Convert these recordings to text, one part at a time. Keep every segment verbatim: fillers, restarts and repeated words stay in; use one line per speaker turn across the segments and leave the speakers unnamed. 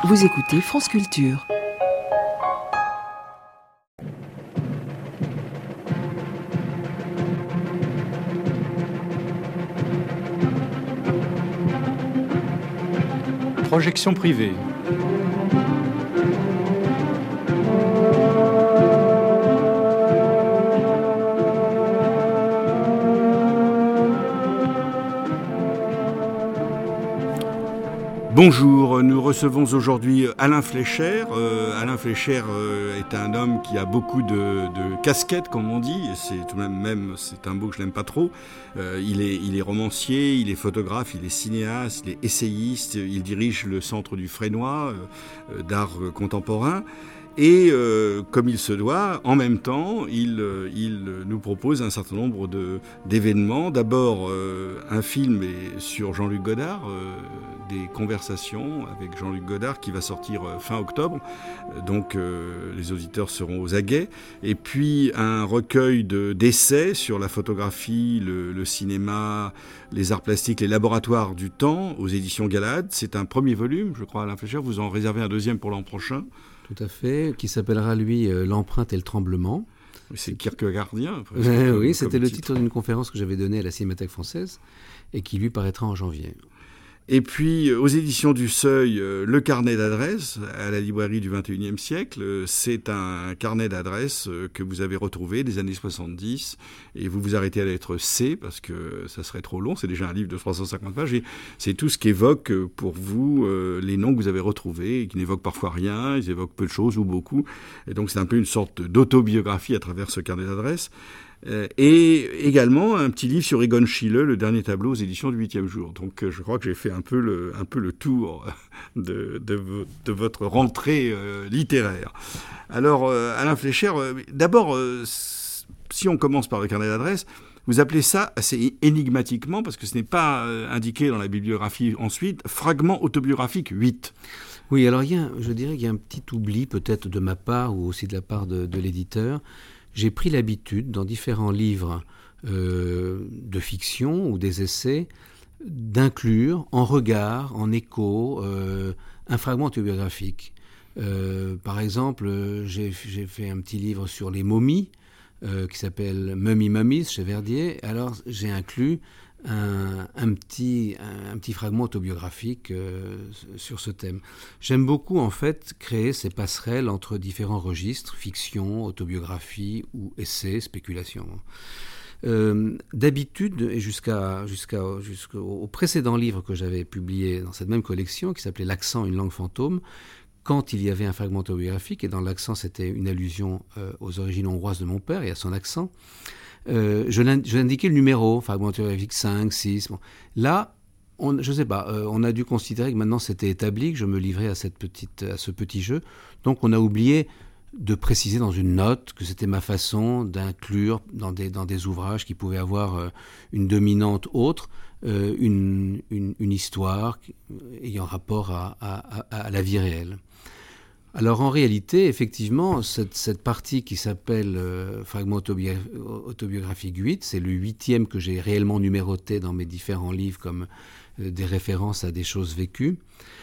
Vous écoutez France Culture.
Projection privée. Bonjour, nous recevons aujourd'hui Alain Fleischer. Euh, Alain Fleischer euh, est un homme qui a beaucoup de, de casquettes, comme on dit. C'est tout de même, même c'est un mot que je n'aime pas trop. Euh, il est, il est romancier, il est photographe, il est cinéaste, il est essayiste. Il dirige le Centre du Frénois euh, d'art contemporain. Et euh, comme il se doit, en même temps, il, euh, il nous propose un certain nombre de, d'événements. D'abord, euh, un film sur Jean-Luc Godard, euh, des conversations avec Jean-Luc Godard qui va sortir euh, fin octobre. Donc, euh, les auditeurs seront aux aguets. Et puis, un recueil de, d'essais sur la photographie, le, le cinéma, les arts plastiques, les laboratoires du temps aux éditions Galahad. C'est un premier volume, je crois, Alain Fleischer. Vous en réservez un deuxième pour l'an prochain.
Tout à fait, qui s'appellera, lui, euh, L'empreinte et le tremblement.
C'est Kierkegaardien.
Euh, oui, c'était le titre d'une conférence que j'avais donnée à la Cinémathèque française et qui, lui, paraîtra en janvier.
Et puis, aux éditions du Seuil, euh, le carnet d'adresses à la librairie du vingt et unième siècle. Euh, c'est un carnet d'adresses euh, que vous avez retrouvé des années soixante-dix. Et vous vous arrêtez à la lettre C parce que ça serait trop long. C'est déjà un livre de trois cent cinquante pages. Et c'est tout ce qu'évoque euh, pour vous euh, les noms que vous avez retrouvés et qui n'évoquent parfois rien. Ils évoquent peu de choses ou beaucoup. Et donc, c'est un peu une sorte d'autobiographie à travers ce carnet d'adresses. Euh, et également un petit livre sur Egon Schiele, le dernier tableau aux éditions du huitième jour. Donc euh, je crois que j'ai fait un peu le, un peu le tour de, de, de votre rentrée euh, littéraire. Alors euh, Alain Fleischer, euh, d'abord, euh, si on commence par le carnet d'adresses, vous appelez ça assez énigmatiquement, parce que ce n'est pas euh, indiqué dans la bibliographie ensuite, fragment autobiographique huit.
Oui, alors il y a, je dirais qu'il y a un petit oubli peut-être de ma part ou aussi de la part de, de l'éditeur. J'ai pris l'habitude, dans différents livres euh, de fiction ou des essais, d'inclure en regard, en écho, euh, un fragment autobiographique. Euh, par exemple, j'ai, j'ai fait un petit livre sur les momies, euh, qui s'appelle Mummy Mummies chez Verdier. Alors, j'ai inclus un, un, petit, un, un petit fragment autobiographique euh, sur ce thème. J'aime beaucoup, en fait, créer ces passerelles entre différents registres, fiction, autobiographie ou essai, spéculation. Euh, d'habitude, et jusqu'à, jusqu'à, jusqu'au précédent livre que j'avais publié dans cette même collection, qui s'appelait L'accent, une langue fantôme, quand il y avait un fragment autobiographique, et dans l'accent c'était une allusion euh, aux origines hongroises de mon père et à son accent, euh, je, je l'indiquais le numéro, fragment autobiographique cinq, six. Bon. Là, on, je ne sais pas, euh, on a dû considérer que maintenant c'était établi, que je me livrais à, cette petite, à ce petit jeu, donc on a oublié de préciser dans une note que c'était ma façon d'inclure dans des, dans des ouvrages qui pouvaient avoir euh, une dominante autre, euh, une, une, une histoire ayant rapport à, à, à, à la vie réelle. Alors en réalité, effectivement, cette, cette partie qui s'appelle euh, fragment autobi- autobiographique huit, c'est le huitième que j'ai réellement numéroté dans mes différents livres comme euh, des références à des choses vécues.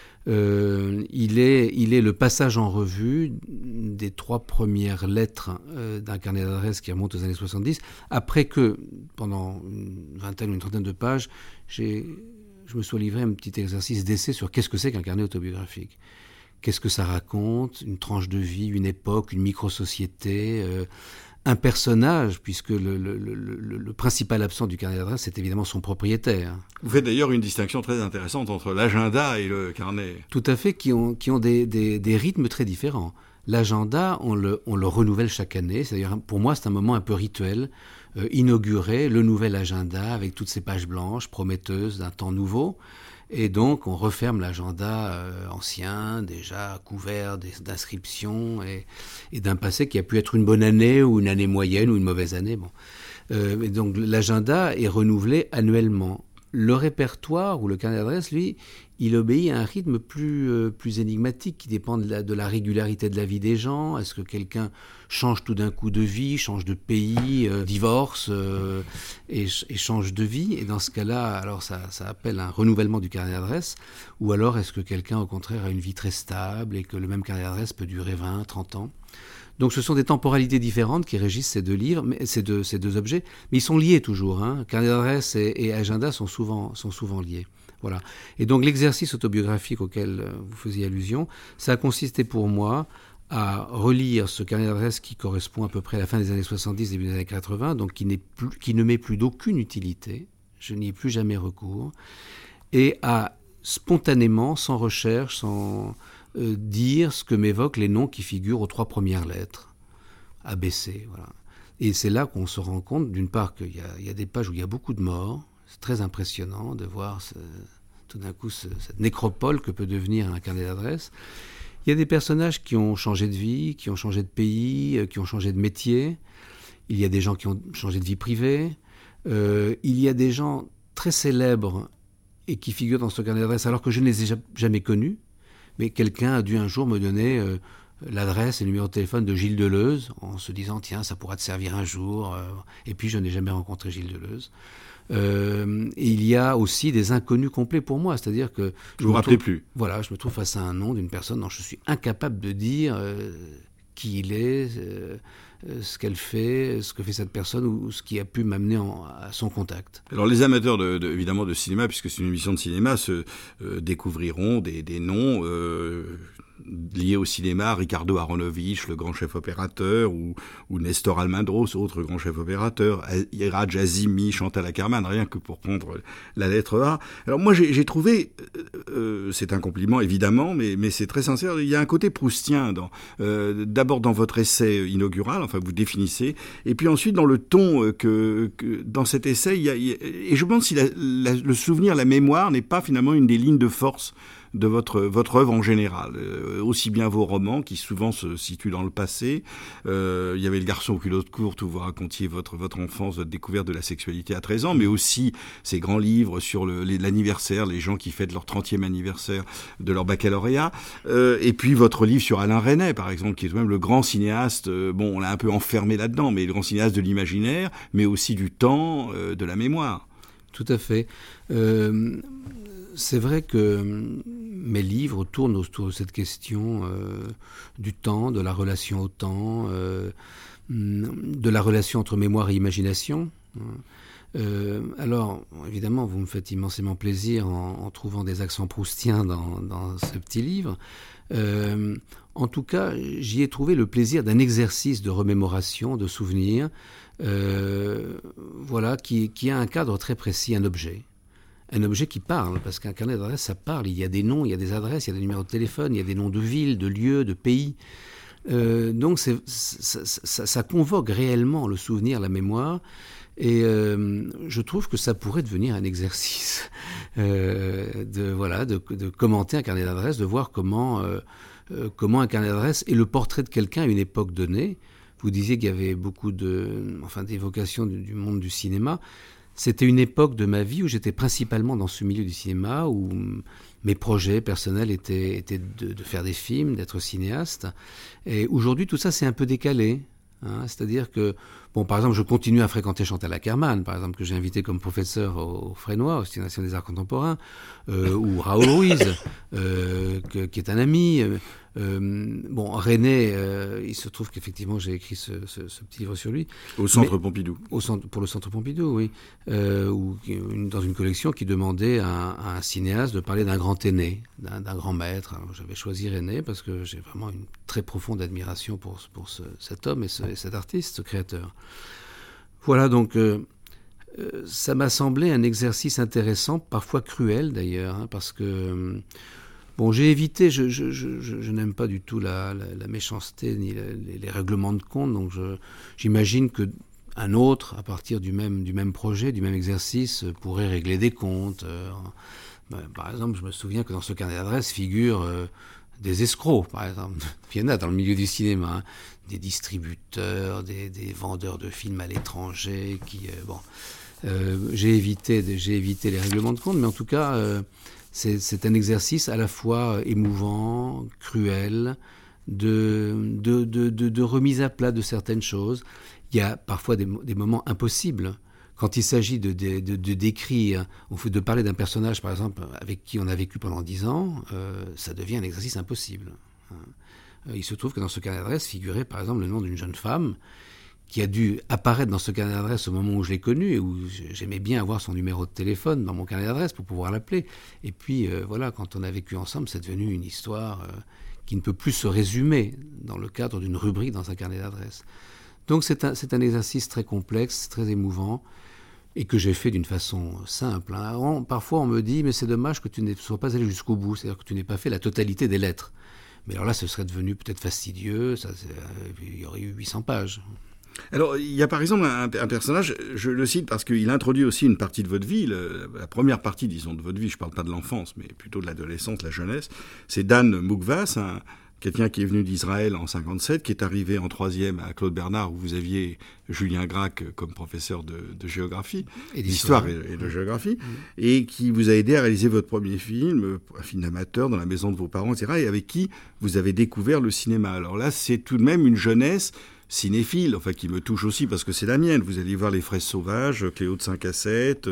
Euh, il est, il est le passage en revue des trois premières lettres euh, d'un carnet d'adresses qui remonte aux années soixante-dix, après que, pendant une vingtaine ou une trentaine de pages, j'ai, je me sois livré à un petit exercice d'essai sur qu'est-ce que c'est qu'un carnet autobiographique. Qu'est-ce que ça raconte ? Une tranche de vie, une époque, une micro-société, euh, un personnage, puisque le, le, le, le, le principal absent du carnet d'adresse, c'est évidemment son propriétaire.
Vous faites d'ailleurs une distinction très intéressante entre l'agenda et le carnet.
Tout à fait, qui ont, qui ont des, des, des rythmes très différents. L'agenda, on le, on le renouvelle chaque année. C'est-à-dire, pour moi, c'est un moment un peu rituel. Euh, inaugurer le nouvel agenda avec toutes ces pages blanches prometteuses d'un temps nouveau. Et donc, on referme l'agenda euh, ancien, déjà couvert d'inscriptions et, et d'un passé qui a pu être une bonne année ou une année moyenne ou une mauvaise année. Bon. Euh, et donc, l'agenda est renouvelé annuellement. Le répertoire ou le carnet d'adresses, lui, il obéit à un rythme plus, euh, plus énigmatique qui dépend de la, de la régularité de la vie des gens. Est-ce que quelqu'un change tout d'un coup de vie, change de pays, euh, divorce euh, et, et change de vie? Et dans ce cas-là, alors ça, ça appelle un renouvellement du carnet d'adresse. Ou alors est-ce que quelqu'un, au contraire, a une vie très stable et que le même carnet d'adresse peut durer vingt, trente ans? Donc ce sont des temporalités différentes qui régissent ces deux livres, mais, ces, deux, ces deux objets, mais ils sont liés toujours. Hein. Carnet d'adresse et, et agenda sont souvent, sont souvent liés. Voilà. Et donc l'exercice autobiographique auquel vous faisiez allusion, ça a consisté pour moi à relire ce carnet d'adresse qui correspond à peu près à la fin des années soixante-dix, début des années quatre-vingts, donc qui, n'est plus, qui ne m'est plus d'aucune utilité, je n'y ai plus jamais recours, et à spontanément, sans recherche, sans euh, dire ce que m'évoquent les noms qui figurent aux trois premières lettres, A B C, voilà. Et c'est là qu'on se rend compte, d'une part, qu'il y a, il y a des pages où il y a beaucoup de morts. C'est très impressionnant de voir ce, tout d'un coup ce, cette nécropole que peut devenir un carnet d'adresse. Il y a des personnages qui ont changé de vie, qui ont changé de pays, qui ont changé de métier. Il y a des gens qui ont changé de vie privée. Euh, il y a des gens très célèbres et qui figurent dans ce carnet d'adresse alors que je ne les ai jamais connus. Mais quelqu'un a dû un jour me donner euh, l'adresse et le numéro de téléphone de Gilles Deleuze en se disant « Tiens, ça pourra te servir un jour. » Et puis je n'ai jamais rencontré Gilles Deleuze. Euh, et il y a aussi des inconnus complets pour moi, c'est-à-dire que...
Je ne vous rappelez plus.
Voilà, je me trouve face à un nom d'une personne dont je suis incapable de dire euh, qui il est, euh, ce qu'elle fait, ce que fait cette personne ou ce qui a pu m'amener en, à son contact.
Alors les amateurs de, de, évidemment de cinéma, puisque c'est une émission de cinéma, se euh, découvriront des, des noms euh, liés au cinéma, Ricardo Aronovich, le grand chef opérateur, ou, ou Nestor Almendros, autre grand chef opérateur, Iraj Azimi, Chantal Akerman, rien que pour prendre la lettre A. Alors moi j'ai, j'ai trouvé, euh, c'est un compliment évidemment, mais, mais c'est très sincère, il y a un côté proustien, dans, euh, d'abord dans votre essai inaugural, enfin vous définissez, et puis ensuite dans le ton que, que dans cet essai, il y a, il y a, et je me demande si la, la, le souvenir, la mémoire n'est pas finalement une des lignes de force de votre votre œuvre en général, euh, aussi bien vos romans qui souvent se situent dans le passé. Euh, il y avait Le garçon aux culottes courtes où vous racontiez votre votre enfance, votre découverte de la sexualité à treize ans, mais aussi ces grands livres sur le, les, l'anniversaire, les gens qui fêtent leur trentième anniversaire de leur baccalauréat. Euh, et puis votre livre sur Alain Resnais, par exemple, qui est même le grand cinéaste. Euh, bon, on l'a un peu enfermé là-dedans, mais le grand cinéaste de l'imaginaire, mais aussi du temps, euh, de la mémoire.
Tout à fait. Euh, c'est vrai que mes livres tournent autour de cette question euh, du temps, de la relation au temps, euh, de la relation entre mémoire et imagination. Euh, alors, évidemment, vous me faites immensément plaisir en, en trouvant des accents proustiens dans, dans ce petit livre. Euh, en tout cas, j'y ai trouvé le plaisir d'un exercice de remémoration, de souvenir, euh, voilà, qui, qui a un cadre très précis, un objet. Un objet qui parle, parce qu'un carnet d'adresses, ça parle. Il y a des noms, il y a des adresses, il y a des numéros de téléphone, il y a des noms de villes, de lieux, de pays. Euh, donc, c'est, ça, ça, ça convoque réellement le souvenir, la mémoire. Et euh, je trouve que ça pourrait devenir un exercice euh, de, voilà, de, de commenter un carnet d'adresses, de voir comment, euh, euh, comment un carnet d'adresses est le portrait de quelqu'un à une époque donnée. Vous disiez qu'il y avait beaucoup de, enfin, d'évocations du, du monde du cinéma. C'était une époque de ma vie où j'étais principalement dans ce milieu du cinéma, où mes projets personnels étaient, étaient de, de faire des films, d'être cinéaste. Et aujourd'hui, tout ça s'est un peu décalé. Hein, c'est-à-dire que, bon, par exemple, je continue à fréquenter Chantal Akerman, par exemple, que j'ai invité comme professeur au, au Frénois, au Institut national des arts contemporains, euh, ou Raoul Ruiz, euh, que, qui est un ami. Euh, bon, René, euh, il se trouve qu'effectivement, j'ai écrit ce, ce, ce petit livre sur lui.
Au Centre
Mais,
Pompidou.
Au centre, pour le Centre Pompidou, oui. Euh, ou une, dans une collection qui demandait à un, à un cinéaste de parler d'un grand aîné, d'un, d'un grand maître. Alors, j'avais choisi René parce que j'ai vraiment une très profonde admiration pour, pour ce, cet homme et, ce, et cet artiste, ce créateur. Voilà, donc... Euh, euh, ça m'a semblé un exercice intéressant, parfois cruel d'ailleurs, hein, parce que... Euh, Bon, j'ai évité, je, je, je, je n'aime pas du tout la, la, la méchanceté ni la, les, les règlements de compte, donc je, j'imagine qu'un autre, à partir du même, du même projet, du même exercice, pourrait régler des comptes. Euh, ben, par exemple, je me souviens que dans ce carnet d'adresses figurent euh, des escrocs, par exemple. Il y en a dans le milieu du cinéma, hein, des distributeurs, des, des vendeurs de films à l'étranger, qui... Euh, bon, euh, j'ai évité, j'ai évité les règlements de compte, mais en tout cas... Euh, C'est, c'est un exercice à la fois émouvant, cruel, de, de, de, de, de remise à plat de certaines choses. Il y a parfois des, des moments impossibles. Quand il s'agit de, de, de, de décrire, ou de parler d'un personnage, par exemple, avec qui on a vécu pendant dix ans, euh, ça devient un exercice impossible. Il se trouve que dans ce carnet d'adresse figurait, par exemple, le nom d'une jeune femme qui a dû apparaître dans ce carnet d'adresse au moment où je l'ai connue et où j'aimais bien avoir son numéro de téléphone dans mon carnet d'adresse pour pouvoir l'appeler. Et puis, euh, voilà, quand on a vécu ensemble, c'est devenu une histoire euh, qui ne peut plus se résumer dans le cadre d'une rubrique dans un carnet d'adresse. Donc, c'est un, c'est un exercice très complexe, très émouvant, et que j'ai fait d'une façon simple. Hein. On, parfois, on me dit, mais c'est dommage que tu ne sois pas allé jusqu'au bout, c'est-à-dire que tu n'aies pas fait la totalité des lettres. Mais alors là, ce serait devenu peut-être fastidieux, ça, il y aurait eu huit cents pages.
Alors, il y a par exemple un, un personnage, je le cite parce qu'il introduit aussi une partie de votre vie, le, la première partie, disons, de votre vie, je ne parle pas de l'enfance, mais plutôt de l'adolescence, la jeunesse, c'est Dan Moukvas, un, quelqu'un qui est venu d'Israël en cinquante-sept, qui est arrivé en troisième à Claude Bernard, où vous aviez Julien Gracq comme professeur de, de géographie, et d'histoire et, et de géographie, mmh. et qui vous a aidé à réaliser votre premier film, un film d'amateur dans la maison de vos parents, et cetera, et avec qui vous avez découvert le cinéma. Alors là, c'est tout de même une jeunesse cinéphile, enfin qui me touche aussi parce que c'est la mienne. Vous allez voir Les Fraises Sauvages, Cléo de cinq à sept,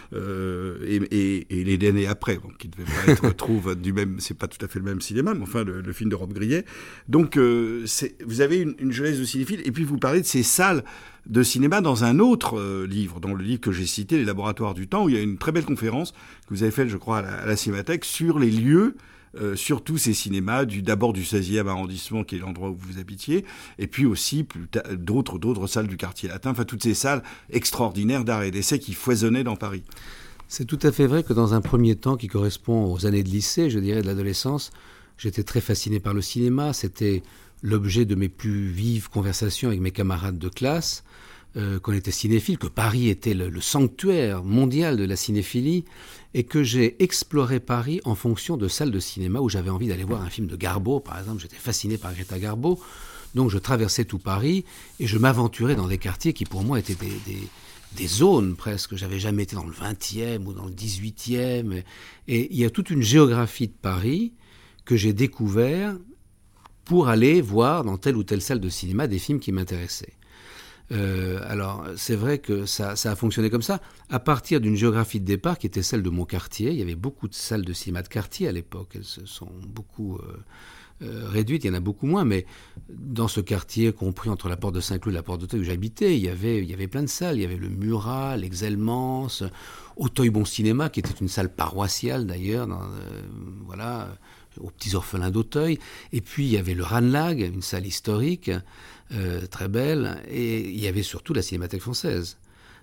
euh, et, et, et Les Damnés après, bon, qui ne devait pas être trouve du même, c'est pas tout à fait le même cinéma, mais enfin le, le film de Rob Grillet. Donc euh, c'est, vous avez une, une jeunesse de cinéphile, et puis vous parlez de ces salles de cinéma dans un autre euh, livre, dans le livre que j'ai cité, Les Laboratoires du Temps, où il y a une très belle conférence que vous avez faite, je crois, à la, à la Cinémathèque sur les lieux. Euh, surtout ces cinémas, du, d'abord du seizième arrondissement, qui est l'endroit où vous habitiez, et puis aussi plus ta, d'autres, d'autres salles du quartier latin, enfin toutes ces salles extraordinaires d'art et d'essai qui foisonnaient dans Paris.
C'est tout à fait vrai que dans un premier temps qui correspond aux années de lycée, je dirais de l'adolescence, j'étais très fasciné par le cinéma, c'était l'objet de mes plus vives conversations avec mes camarades de classe, euh, qu'on était cinéphile, que Paris était le, le sanctuaire mondial de la cinéphilie, et que j'ai exploré Paris en fonction de salles de cinéma où j'avais envie d'aller voir un film de Garbo, par exemple. J'étais fasciné par Greta Garbo, donc je traversais tout Paris et je m'aventurais dans des quartiers qui pour moi étaient des, des, des zones presque. J'avais jamais été dans le vingtième ou dans le dix-huitième. Et, et il y a toute une géographie de Paris que j'ai découvert pour aller voir dans telle ou telle salle de cinéma des films qui m'intéressaient. Euh, alors, c'est vrai que ça, ça a fonctionné comme ça, à partir d'une géographie de départ qui était celle de mon quartier. Il y avait beaucoup de salles de cinéma de quartier à l'époque. Elles se sont beaucoup euh, euh, réduites, il y en a beaucoup moins, mais dans ce quartier, compris entre la porte de Saint-Cloud et la porte d'Auteuil où j'habitais, il y avait, il y avait plein de salles. Il y avait le Murat, l'Exelmance, Auteuil Bon Cinéma, qui était une salle paroissiale d'ailleurs, dans, euh, voilà, aux Petits Orphelins d'Auteuil. Et puis, il y avait le Ranelagh, une salle historique, Euh, très belle, et il y avait surtout la Cinémathèque française.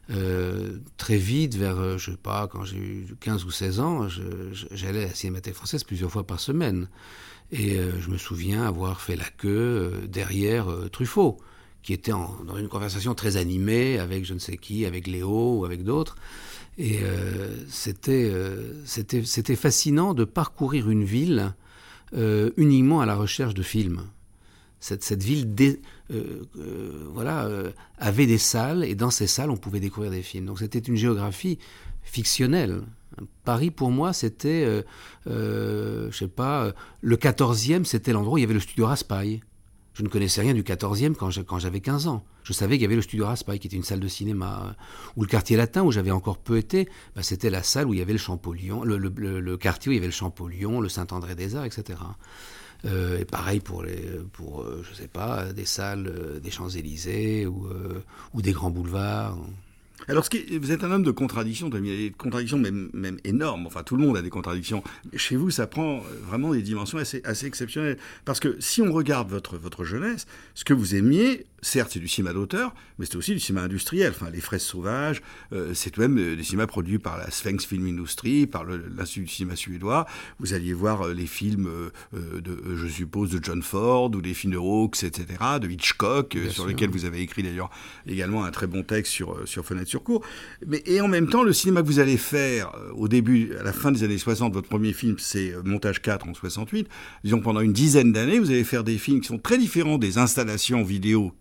Euh, très vite, vers, euh, je sais pas, quand j'ai eu quinze ou seize ans, je, je, j'allais à la Cinémathèque française plusieurs fois par semaine. Et euh, je me souviens avoir fait la queue euh, derrière euh, Truffaut, qui était en, dans une conversation très animée avec je ne sais qui, avec Léo ou avec d'autres. Et euh, c'était, euh, c'était, c'était fascinant de parcourir une ville euh, uniquement à la recherche de films. Cette, cette ville dé, euh, euh, voilà, euh, avait des salles, et dans ces salles, on pouvait découvrir des films. Donc c'était une géographie fictionnelle. Paris, pour moi, c'était, euh, euh, je sais pas, le quatorzième, c'était l'endroit où il y avait le studio Raspail. Je ne connaissais rien du quatorzième quand, je, quand j'avais quinze ans. Je savais qu'il y avait le studio Raspail, qui était une salle de cinéma. Ou le quartier latin, où j'avais encore peu été, bah, c'était la salle où il y avait le Champollion, le, le, le, le quartier où il y avait le Champollion, le Saint-André-des-Arts, et cetera. Euh, et pareil pour, les, pour euh, je sais pas, des salles euh, des Champs-Élysées ou, euh, ou des grands boulevards.
Alors, ce qui, vous êtes un homme de contradictions, il y a des contradictions même, même énormes, enfin tout le monde a des contradictions. Mais chez vous, ça prend vraiment des dimensions assez, assez exceptionnelles. Parce que si on regarde votre, votre jeunesse, ce que vous aimiez, certes c'est du cinéma d'auteur, mais c'est aussi du cinéma industriel. Enfin, Les Fraises Sauvages, euh, c'est tout de même des cinémas produits par la Sphinx Film Industry, par le, l'Institut du cinéma suédois. Vous alliez voir les films, euh, de, je suppose, de John Ford, ou des films de Hawks, et cetera, de Hitchcock, euh, sur sûr. lesquels vous avez écrit d'ailleurs également un très bon texte sur, sur Fenêtre sur cours. Mais, et en même temps, le cinéma que vous allez faire euh, au début, à la fin des années soixante, votre premier film, c'est euh, Montage quatre en soixante-huit. Disons, pendant une dizaine d'années, vous allez faire des films qui sont très différents des installations vidéo qui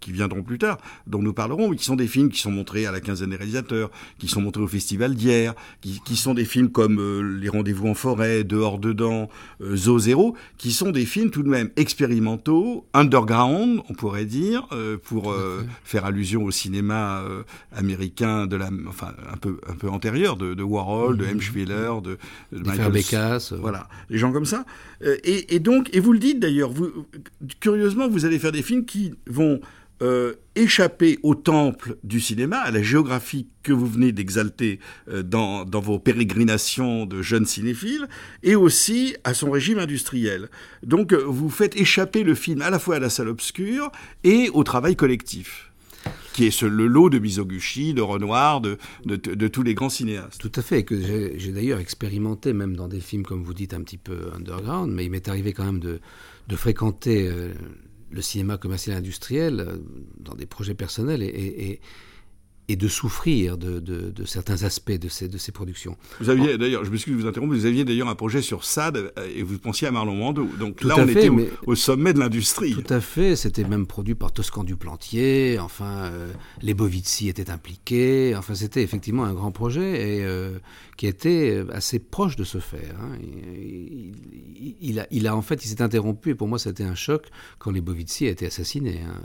qui viendront plus tard, dont nous parlerons, qui sont des films qui sont montrés à la quinzaine des réalisateurs, qui sont montrés au Festival d'Hyères, qui, qui sont des films comme euh, Les Rendez-vous en forêt, Dehors dedans, euh, Zoo Zéro, qui sont des films tout de même expérimentaux, underground, on pourrait dire, euh, pour euh, faire allusion au cinéma euh, américain de la, enfin un peu un peu antérieur de, de Warhol, mmh. de M. Schwiller, de, de
Michael Bécasse,
voilà, des gens comme ça. Euh, et, et donc, et vous le dites d'ailleurs, vous, curieusement, vous allez faire des films qui vont euh, échapper au temple du cinéma, à la géographie que vous venez d'exalter euh, dans, dans vos pérégrinations de jeunes cinéphiles, et aussi à son régime industriel. Donc, euh, vous faites échapper le film à la fois à la salle obscure et au travail collectif, qui est ce, le lot de Mizoguchi, de Renoir, de, de, de, de tous les grands cinéastes.
Tout à fait, que j'ai, j'ai d'ailleurs expérimenté, même dans des films, comme vous dites, un petit peu underground, mais il m'est arrivé quand même de, de fréquenter euh, le cinéma commercial industriel euh, dans des projets personnels et, et, et, et de souffrir de, de, de certains aspects de ces, de ces productions.
Vous aviez en... d'ailleurs, je m'excuse de vous interrompre, vous aviez d'ailleurs un projet sur Sade et vous pensiez à Marlon Brando. Donc
tout
là,
on
fait,
était
au, au sommet de l'industrie.
Tout à fait, c'était même produit par Toscan Duplantier, enfin, euh, les Bovici étaient impliqués, enfin, c'était effectivement un grand projet et euh, qui était assez proche de se faire. Hein. Il, il, il, a, il a en fait, il s'est interrompu et pour moi, c'était un choc quand les Bovici a été assassinés. Hein.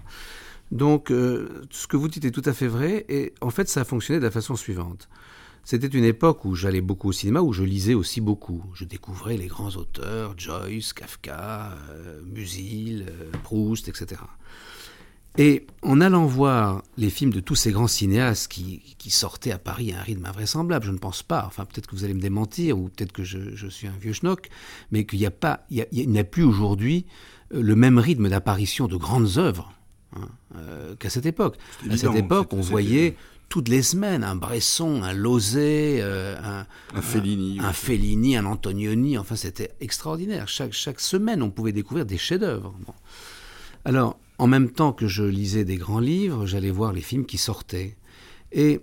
Donc, euh, ce que vous dites est tout à fait vrai, et en fait, ça a fonctionné de la façon suivante. C'était une époque où j'allais beaucoup au cinéma, où je lisais aussi beaucoup. Je découvrais les grands auteurs, Joyce, Kafka, euh, Musil, euh, Proust, et cetera. Et en allant voir les films de tous ces grands cinéastes qui, qui sortaient à Paris à un rythme invraisemblable, je ne pense pas, enfin peut-être que vous allez me démentir, ou peut-être que je, je suis un vieux schnock, mais qu'il n'y a pas, il y a, il n'y a plus aujourd'hui le même rythme d'apparition de grandes œuvres. Hein, euh, qu'à cette époque. C'est à cette époque, on voyait c'était... toutes les semaines un Bresson, un Lauzet, euh, un,
un Fellini,
un, un Fellini, un Antonioni. Enfin, c'était extraordinaire. Chaque, chaque semaine, on pouvait découvrir des chefs-d'œuvre. Bon. Alors, en même temps que je lisais des grands livres, j'allais voir les films qui sortaient. Et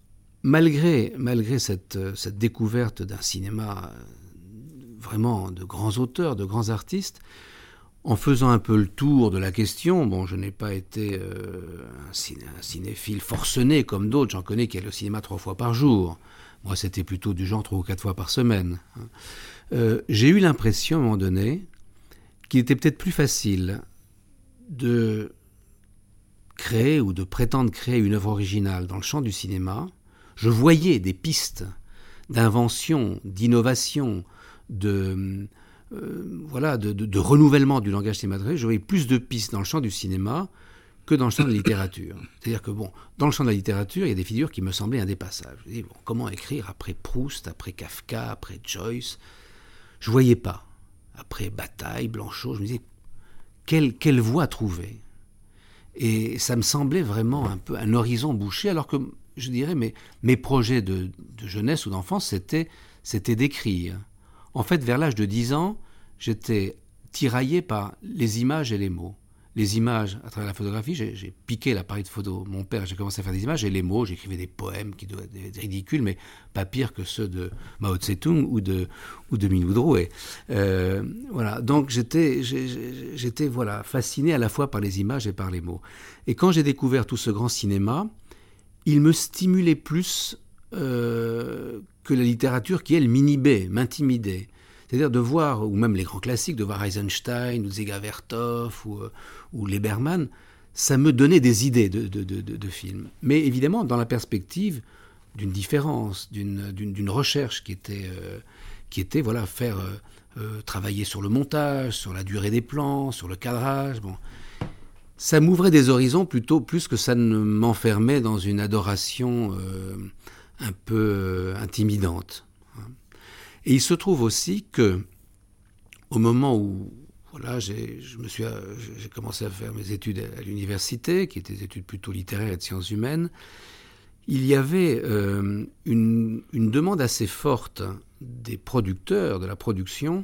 malgré, malgré cette, cette découverte d'un cinéma vraiment de grands auteurs, de grands artistes, en faisant un peu le tour de la question, bon, je n'ai pas été euh, un, ciné, un cinéphile forcené comme d'autres, j'en connais qui allaient au cinéma trois fois par jour. Moi, c'était plutôt du genre trois ou quatre fois par semaine. Euh, j'ai eu l'impression, à un moment donné, qu'il était peut-être plus facile de créer ou de prétendre créer une œuvre originale dans le champ du cinéma. Je voyais des pistes d'invention, d'innovation, de... Euh, voilà, de, de, de renouvellement du langage cinématographique, je voyais plus de pistes dans le champ du cinéma que dans le champ de la littérature. C'est-à-dire que, bon, dans le champ de la littérature, il y a des figures qui me semblaient indépassables. Je me dis, bon, comment écrire après Proust, après Kafka, après Joyce ? Je ne voyais pas. Après Bataille, Blanchot, je me disais, quelle, quelle voie trouver ? Et ça me semblait vraiment un peu un horizon bouché, alors que, je dirais, mes, mes projets de, de jeunesse ou d'enfance, c'était, c'était d'écrire. En fait, vers l'âge de dix ans, j'étais tiraillé par les images et les mots. Les images, à travers la photographie, j'ai, j'ai piqué l'appareil de photo. Mon père, j'ai commencé à faire des images, et les mots, j'écrivais des poèmes qui doivent être ridicules, mais pas pire que ceux de Mao Tse-tung ou de, ou de Minwu Drouet. Euh, voilà. Donc, j'étais, j'ai, j'étais voilà, fasciné à la fois par les images et par les mots. Et quand j'ai découvert tout ce grand cinéma, il me stimulait plus euh, que la littérature qui, elle, m'inhibait, m'intimidait. C'est-à-dire de voir, ou même les grands classiques, de voir Eisenstein, ou Dziga Vertov, ou, ou Lieberman, ça me donnait des idées de, de, de, de, de films. Mais évidemment, dans la perspective d'une différence, d'une, d'une, d'une recherche qui était, euh, qui était voilà, faire euh, euh, travailler sur le montage, sur la durée des plans, sur le cadrage. Bon. Ça m'ouvrait des horizons plutôt plus que ça ne m'enfermait dans une adoration euh, un peu euh, intimidante. Et il se trouve aussi que, au moment où voilà, j'ai, je me suis, j'ai commencé à faire mes études à l'université, qui étaient des études plutôt littéraires et de sciences humaines, il y avait euh, une, une demande assez forte des producteurs, de la production,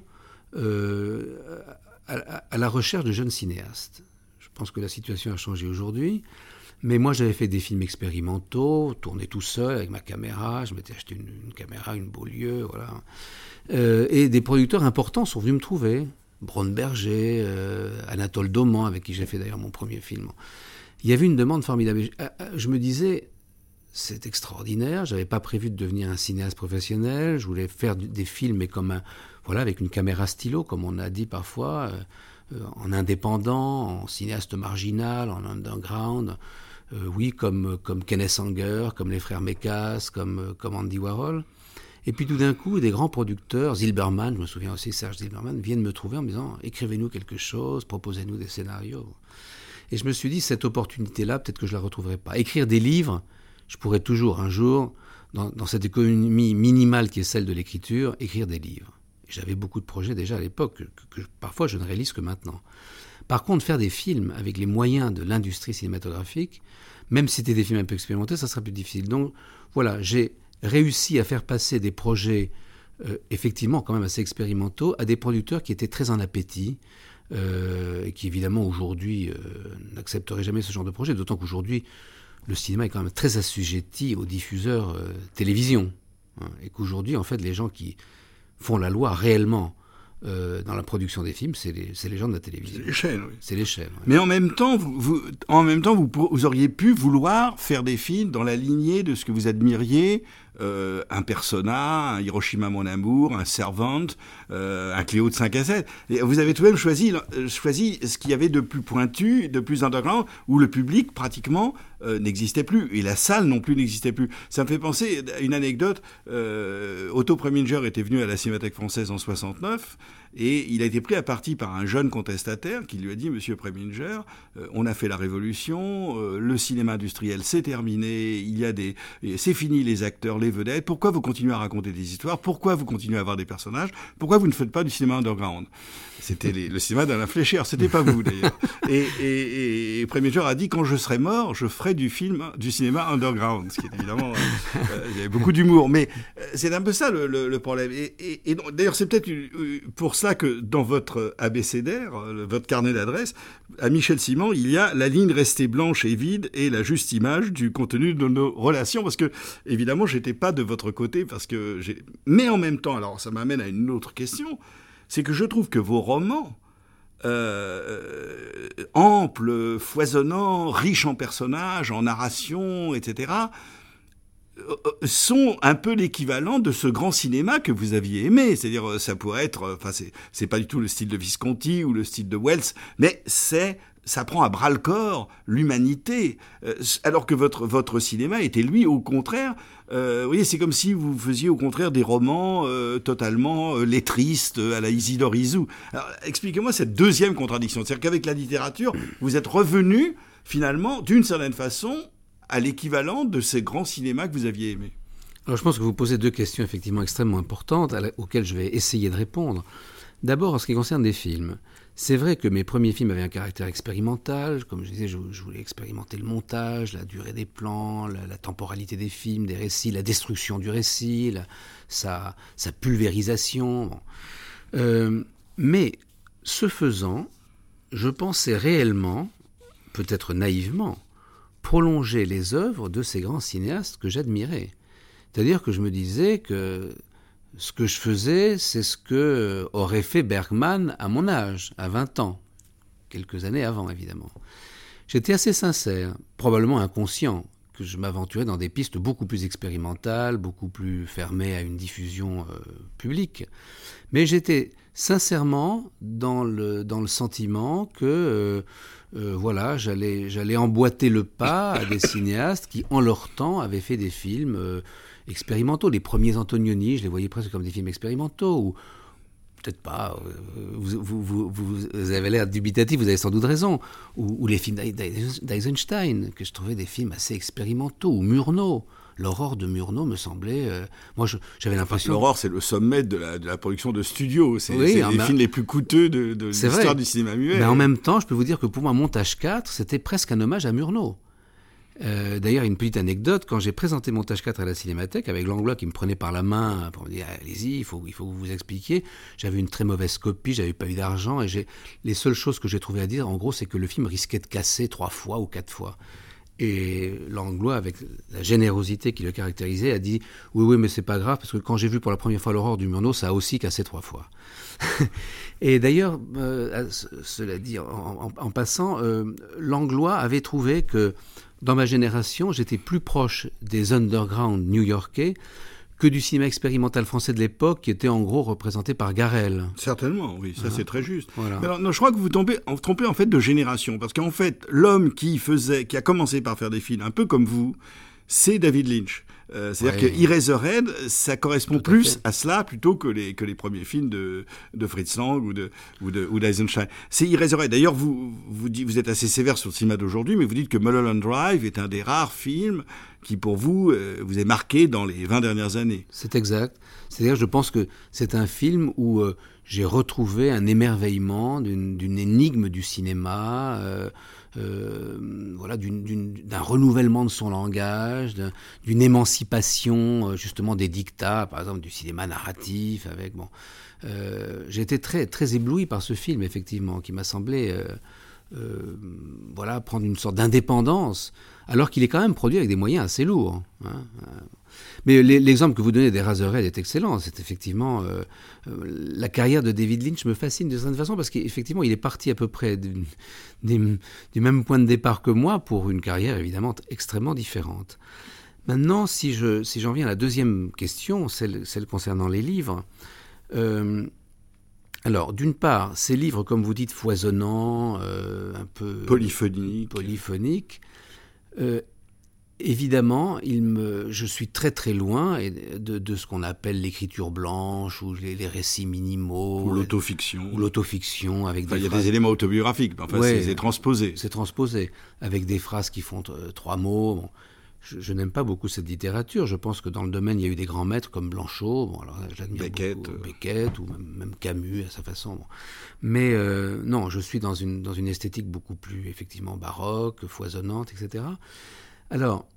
euh, à, à la recherche de jeunes cinéastes. Je pense que la situation a changé aujourd'hui. Mais moi, j'avais fait des films expérimentaux, tourné tout seul avec ma caméra. Je m'étais acheté une, une caméra, une Beaulieu, voilà. Euh, et des producteurs importants sont venus me trouver. Brauneberger, euh, Anatole Dauman, avec qui j'ai fait d'ailleurs mon premier film. il y avait une demande formidable. Je me disais, c'est extraordinaire, je n'avais pas prévu de devenir un cinéaste professionnel, je voulais faire des films, mais comme un, voilà, avec une caméra stylo, comme on a dit parfois, euh, en indépendant, en cinéaste marginal, en underground, euh, oui, comme, comme Kenneth Anger, comme les frères Mekas, comme, comme Andy Warhol. Et puis tout d'un coup, des grands producteurs, Zilberman, je me souviens aussi, Serge Zilberman, viennent me trouver en me disant « Écrivez-nous quelque chose, proposez-nous des scénarios ». Et je me suis dit, cette opportunité-là, peut-être que je ne la retrouverai pas. Écrire des livres, je pourrais toujours, un jour, dans, dans cette économie minimale qui est celle de l'écriture, écrire des livres. Et j'avais beaucoup de projets déjà à l'époque, que, que parfois je ne réalise que maintenant. Par contre, faire des films avec les moyens de l'industrie cinématographique, même si c'était des films un peu expérimentés, ça serait plus difficile. Donc voilà, j'ai réussi à faire passer des projets euh, effectivement quand même assez expérimentaux à des producteurs qui étaient très en appétit euh, et qui évidemment aujourd'hui euh, n'accepteraient jamais ce genre de projet, d'autant qu'aujourd'hui le cinéma est quand même très assujetti aux diffuseurs euh, télévision hein, et qu'aujourd'hui en fait les gens qui font la loi réellement Euh, dans la production des films, c'est les, c'est les gens de la télévision.
C'est les chaînes, oui.
C'est les chaînes, oui.
Mais en même temps, vous, vous, en même temps vous, vous auriez pu vouloir faire des films dans la lignée de ce que vous admiriez, euh, un Persona, un Hiroshima Mon Amour, un Servant, euh, un Cléo de cinq à sept. Et vous avez tout de même choisi, choisi ce qu'il y avait de plus pointu, de plus underground, où le public, pratiquement, euh, n'existait plus. Et la salle non plus n'existait plus. Ça me fait penser à une anecdote. Euh, Otto Preminger était venu à la Cinémathèque française en soixante-neuf, et il a été pris à partie par un jeune contestataire qui lui a dit « Monsieur Preminger, euh, on a fait la révolution, euh, le cinéma industriel c'est terminé, il y a des, c'est fini les acteurs, les vedettes, pourquoi vous continuez à raconter des histoires, pourquoi vous continuez à avoir des personnages, pourquoi vous ne faites pas du cinéma underground ?» C'était les, le cinéma d'Alain Fléchère, c'était pas vous d'ailleurs. Et, et, et Preminger a dit « Quand je serai mort, je ferai du film, du cinéma underground », ce qui est évidemment, euh, il y avait beaucoup d'humour, mais euh, c'est un peu ça le, le, le problème. Et, et, et donc, d'ailleurs, c'est peut-être pour ça que dans votre abécédaire, votre carnet d'adresses, à Michel Simon, il y a la ligne restée blanche et vide et la juste image du contenu de nos relations, parce que évidemment, j'étais pas de votre côté, parce que j'ai. Mais en même temps, alors ça m'amène à une autre question, c'est que je trouve que vos romans, euh, amples, foisonnants, riches en personnages, en narration, et cetera, sont un peu l'équivalent de ce grand cinéma que vous aviez aimé. C'est-à-dire, ça pourrait être, enfin, c'est, c'est pas du tout le style de Visconti ou le style de Wells, mais c'est, ça prend à bras le corps l'humanité. Euh, alors que votre, votre cinéma était, lui, au contraire, euh, vous voyez, c'est comme si vous faisiez au contraire des romans euh, totalement euh, lettristes à la Isidore Isou. Alors, expliquez-moi cette deuxième contradiction. C'est-à-dire qu'avec la littérature, vous êtes revenu, finalement, d'une certaine façon, à l'équivalent de ces grands cinémas que vous aviez aimés.
Alors je pense que vous posez deux questions effectivement extrêmement importantes la, auxquelles je vais essayer de répondre. D'abord, en ce qui concerne les films, c'est vrai que mes premiers films avaient un caractère expérimental. Comme je disais, je, je voulais expérimenter le montage, la durée des plans, la, la temporalité des films, des récits, la destruction du récit, la, sa, sa pulvérisation. Bon. Euh, mais ce faisant, je pensais réellement, peut-être naïvement, prolonger les œuvres de ces grands cinéastes que j'admirais. C'est-à-dire que je me disais que ce que je faisais, c'est ce que aurait fait Bergman à mon âge, à vingt ans, quelques années avant évidemment. J'étais assez sincère, probablement inconscient, que je m'aventurais dans des pistes beaucoup plus expérimentales, beaucoup plus fermées à une diffusion euh, publique. Mais j'étais sincèrement dans le, dans le sentiment que euh, Euh, voilà, j'allais, j'allais emboîter le pas à des cinéastes qui, en leur temps, avaient fait des films euh, expérimentaux. Les premiers Antonioni, je les voyais presque comme des films expérimentaux, ou peut-être pas, euh, vous, vous, vous, vous avez l'air dubitatif, vous avez sans doute raison, ou, ou les films d'Eisenstein, que je trouvais des films assez expérimentaux, ou Murnau. L'aurore de Murnau me semblait... Euh, moi, je, j'avais l'impression...
L'aurore, c'est le sommet de la, de la production de studio. C'est,
oui,
c'est les
ben,
films les plus coûteux de, de l'histoire
vrai.
du cinéma muet.
Mais en même temps, je peux vous dire que pour moi, Montage quatre, c'était presque un hommage à Murnau. Euh, d'ailleurs, une petite anecdote, quand j'ai présenté Montage quatre à la Cinémathèque, avec Langlois qui me prenait par la main pour me dire « Allez-y, il faut, il faut vous expliquer », j'avais une très mauvaise copie, j'avais pas eu d'argent, et j'ai, les seules choses que j'ai trouvées à dire, en gros, c'est que le film risquait de casser trois fois ou quatre fois. Et Langlois, avec la générosité qui le caractérisait, a dit « Oui, oui, mais c'est pas grave, parce que quand j'ai vu pour la première fois l'Aurore du Murnau, ça a aussi cassé trois fois. » Et d'ailleurs, euh, cela dit, en, en, en passant, euh, Langlois avait trouvé que dans ma génération, j'étais plus proche des underground new-yorkais que du cinéma expérimental français de l'époque, qui était en gros représenté par Garel.
Certainement, oui, ça ah, c'est très juste.
Voilà.
Alors, non, je crois que vous tombez, vous trompez en fait de génération, parce qu'en fait, l'homme qui faisait, qui a commencé par faire des films un peu comme vous, c'est David Lynch. Euh, c'est-à-dire ouais. que Eraserhead, ça correspond Tout plus à, à cela plutôt que les que les premiers films de de Fritz Lang ou de ou de ou d'Eisenstein. C'est Eraserhead. D'ailleurs, vous vous dites, vous êtes assez sévère sur le cinéma d'aujourd'hui, mais vous dites que Mulholland Drive est un des rares films qui, pour vous, euh, vous est marqué dans les vingt dernières années.
C'est exact. C'est-à-dire, je pense que c'est un film où euh, j'ai retrouvé un émerveillement d'une, d'une énigme du cinéma. Euh, Euh, voilà, d'une, d'une, d'un renouvellement de son langage, d'un, d'une émancipation euh, justement des dictats, par exemple du cinéma narratif. Avec bon, euh, j'ai été très très ébloui par ce film effectivement, qui m'a semblé euh, euh, voilà prendre une sorte d'indépendance, alors qu'il est quand même produit avec des moyens assez lourds. Hein. Mais l'exemple que vous donnez d'Eraserhead est excellent. C'est effectivement euh, euh, la carrière de David Lynch me fascine de certaine façon parce qu'effectivement il est parti à peu près du, du, du même point de départ que moi pour une carrière évidemment extrêmement différente. Maintenant, si je si j'en viens à la deuxième question, celle celle concernant les livres. Euh, alors, d'une part, ces livres, comme vous dites, foisonnants, euh, un peu
polyphoniques,
polyphoniques. Euh, Évidemment, il me, je suis très très loin de, de ce qu'on appelle l'écriture blanche ou les, les récits minimaux.
Ou l'autofiction.
Ou l'autofiction avec
enfin,
des
Il y a
phrases...
des éléments autobiographiques, mais enfin ouais, c'est, c'est transposé.
C'est transposé, avec des phrases qui font euh, trois mots. Bon, je, je n'aime pas beaucoup cette littérature. Je pense que dans le domaine, il y a eu des grands maîtres comme Blanchot, bon, alors, j'admire
Beckett,
beaucoup,
euh...
Beckett ou même, même Camus à sa façon. Bon. Mais euh, non, je suis dans une, dans une esthétique beaucoup plus effectivement baroque, foisonnante, et cetera. Alors,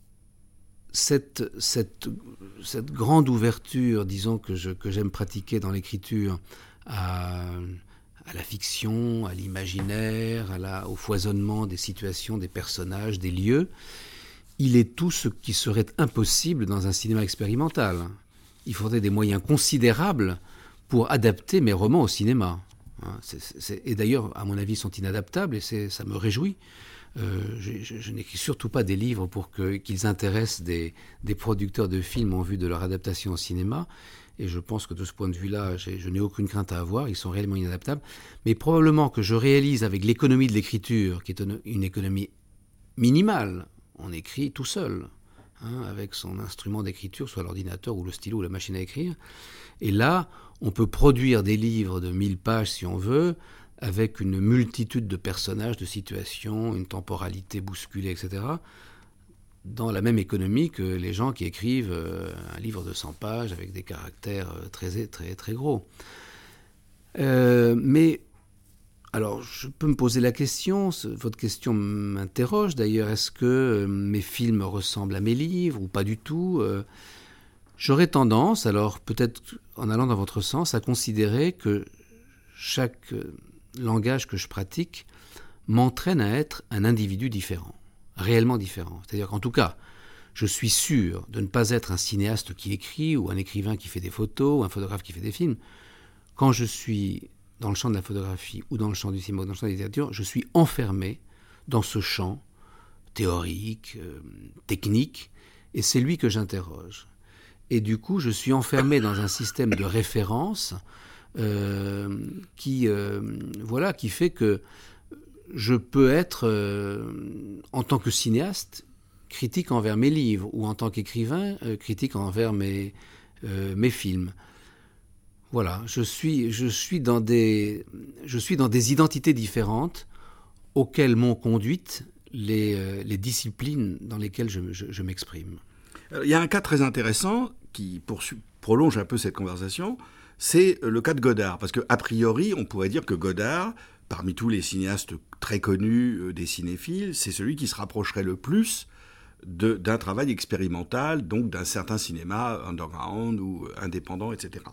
cette, cette, cette grande ouverture, disons, que, je, que j'aime pratiquer dans l'écriture à, à la fiction, à l'imaginaire, à la, au foisonnement des situations, des personnages, des lieux, il est tout ce qui serait impossible dans un cinéma expérimental. Il faudrait des moyens considérables pour adapter mes romans au cinéma. C'est, c'est, et d'ailleurs, à mon avis, sont inadaptables et c'est, ça me réjouit. Euh, je, je, je n'écris surtout pas des livres pour que, qu'ils intéressent des, des producteurs de films en vue de leur adaptation au cinéma. Et je pense que de ce point de vue-là, j'ai, je n'ai aucune crainte à avoir. Ils sont réellement inadaptables. Mais probablement que je réalise avec l'économie de l'écriture, qui est une, une économie minimale. On écrit tout seul, hein, avec son instrument d'écriture, soit l'ordinateur ou le stylo ou la machine à écrire. Et là, on peut produire des livres de mille pages, si on veut, avec une multitude de personnages, de situations, une temporalité bousculée, et cetera, dans la même économie que les gens qui écrivent un livre de cent pages avec des caractères très, très, très gros. Euh, mais, alors, je peux me poser la question, votre question m'interroge d'ailleurs, est-ce que mes films ressemblent à mes livres ou pas du tout ? J'aurais tendance, alors peut-être en allant dans votre sens, à considérer que chaque langage que je pratique m'entraîne à être un individu différent, réellement différent. C'est-à-dire qu'en tout cas, je suis sûr de ne pas être un cinéaste qui écrit ou un écrivain qui fait des photos ou un photographe qui fait des films. Quand je suis dans le champ de la photographie ou dans le champ du cinéma ou dans le champ de la littérature, je suis enfermé dans ce champ théorique, euh, technique, et c'est lui que j'interroge. Et du coup, je suis enfermé dans un système de référence euh, qui, euh, voilà, qui fait que je peux être, euh, en tant que cinéaste, critique envers mes livres, ou en tant qu'écrivain, euh, critique envers mes, euh, mes films. Voilà, je suis, je suis dans des, je suis dans des identités différentes auxquelles m'ont conduite les, euh, les disciplines dans lesquelles je, je, je m'exprime.
Il y a un cas très intéressant qui poursuit, prolonge un peu cette conversation, c'est le cas de Godard. Parce qu'a priori, on pourrait dire que Godard, parmi tous les cinéastes très connus des cinéphiles, c'est celui qui se rapprocherait le plus de, d'un travail expérimental, donc d'un certain cinéma underground ou indépendant, et cetera.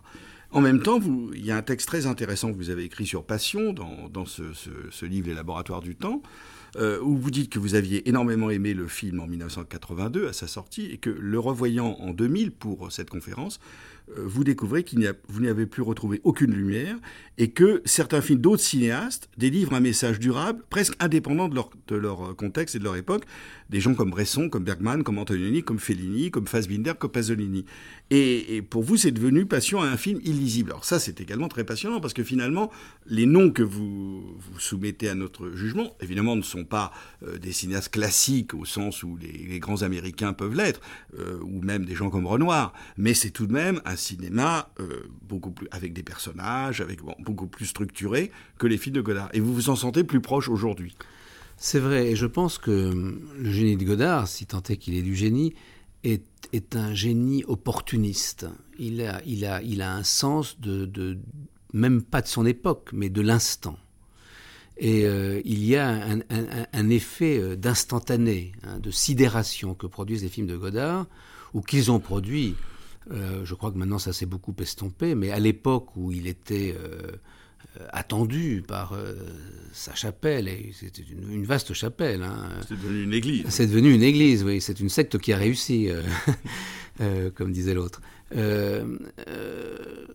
En même temps, vous, il y a un texte très intéressant que vous avez écrit sur Passion, dans, dans ce, ce, ce livre « Les laboratoires du temps », euh, où vous dites que vous aviez énormément aimé le film en dix-neuf cent quatre-vingt-deux, à sa sortie, et que le revoyant en deux mille pour cette conférence, euh, vous découvrez qu'il n'y a, vous n'y avez plus retrouvé aucune lumière, et que certains films d'autres cinéastes délivrent un message durable, presque indépendant de leur, de leur contexte et de leur époque, des gens comme Bresson, comme Bergman, comme Antonioni, comme Fellini, comme Fassbinder, comme Pasolini. Et, et pour vous, c'est devenu Passion un film illisible. Alors ça, c'est également très passionnant, parce que finalement, les noms que vous, vous soumettez à notre jugement, évidemment, ne sont pas euh, des cinéastes classiques, au sens où les, les grands Américains peuvent l'être, euh, ou même des gens comme Renoir, mais c'est tout de même un cinéma euh, beaucoup plus, avec des personnages, avec, bon, beaucoup plus structuré que les films de Godard. Et vous vous en sentez plus proche aujourd'hui.
C'est vrai, et je pense que le génie de Godard, si tant est qu'il ait du génie, est, est un génie opportuniste. Il a, il a, il a un sens de, de, même pas de son époque, mais de l'instant. Et euh, il y a un, un, un effet d'instantané, hein, de sidération que produisent les films de Godard, ou qu'ils ont produit. Euh, je crois que maintenant ça s'est beaucoup estompé, mais à l'époque où il était euh, attendu par euh, sa chapelle, et c'était une, une vaste chapelle. Hein.
C'est devenu une église.
C'est devenu une église, oui. C'est une secte qui a réussi, euh, euh, comme disait l'autre. Euh, euh,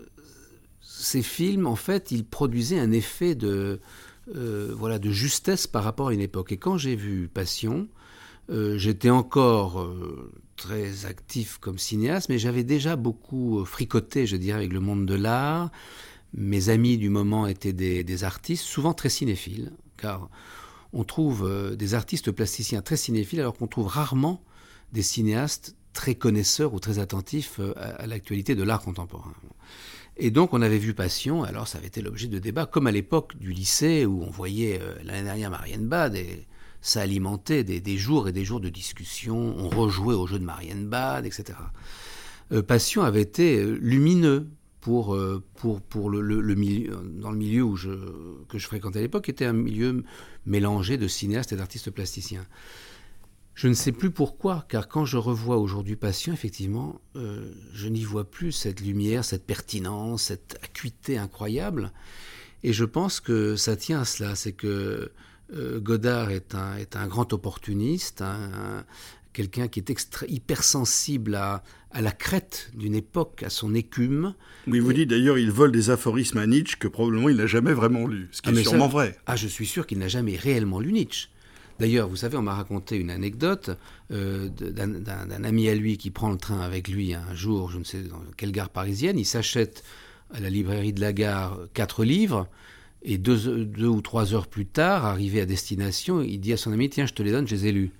ces films, en fait, ils produisaient un effet de, euh, voilà, de justesse par rapport à une époque. Et quand j'ai vu Passion, euh, j'étais encore euh, très actif comme cinéaste, mais j'avais déjà beaucoup fricoté, je dirais, avec le monde de l'art. Mes amis du moment étaient des, des artistes, souvent très cinéphiles, car on trouve euh, des artistes plasticiens très cinéphiles, alors qu'on trouve rarement des cinéastes très connaisseurs ou très attentifs euh, à, à l'actualité de l'art contemporain. Et donc on avait vu Passion, alors ça avait été l'objet de débats, comme à l'époque du lycée, où on voyait euh, l'année dernière Marienbad, et ça alimentait des, des jours et des jours de discussion, on rejouait au jeu de Marienbad, et cetera. Euh, Passion avait été euh, lumineux, Pour, pour, pour le, le, le milieu, dans le milieu où je, que je fréquentais à l'époque, était un milieu mélangé de cinéastes et d'artistes plasticiens. Je ne sais plus pourquoi, car quand je revois aujourd'hui Passion, effectivement, euh, je n'y vois plus cette lumière, cette pertinence, cette acuité incroyable. Et je pense que ça tient à cela, c'est que euh, Godard est un, est un grand opportuniste, un, un, quelqu'un qui est extra, hypersensible à, à la crête d'une époque, à son écume.
Oui, vous dites d'ailleurs, il vole des aphorismes à Nietzsche que probablement il n'a jamais vraiment lu, ce qui
ah,
est sûrement
ça,
vrai.
Ah, je suis sûr qu'il n'a jamais réellement lu Nietzsche. D'ailleurs, vous savez, on m'a raconté une anecdote euh, d'un, d'un, d'un ami à lui qui prend le train avec lui un jour, je ne sais dans quelle gare parisienne, il s'achète à la librairie de la gare quatre livres, et deux, deux ou trois heures plus tard, arrivé à destination, il dit à son ami, tiens, je te les donne, je les ai lus.